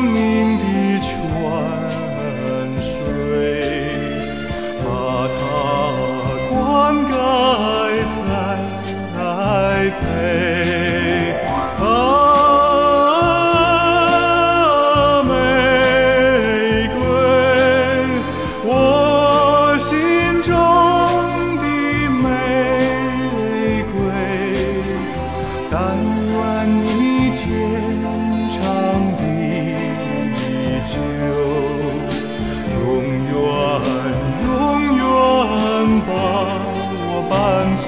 命的泉水，把它灌溉栽培。玫瑰，我心中的玫瑰，但愿你天长地久，永远把我伴随。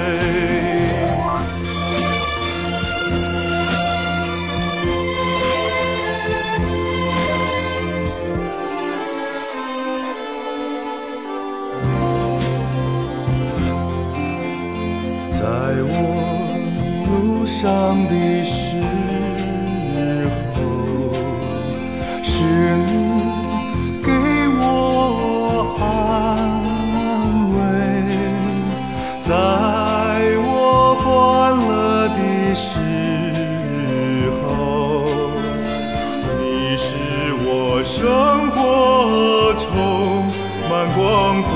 在我忧伤的时候，是你给我安慰；在我欢乐的时候，你使我生活充满光辉。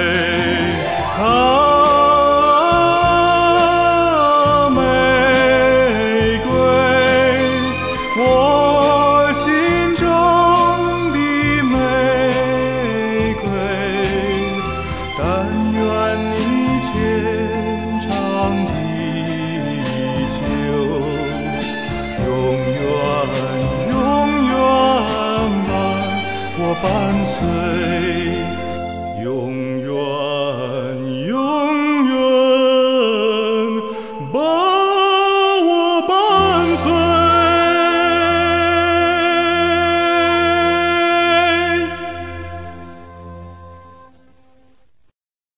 我心中的玫瑰，但愿你天长地久，永远把我伴随，永远。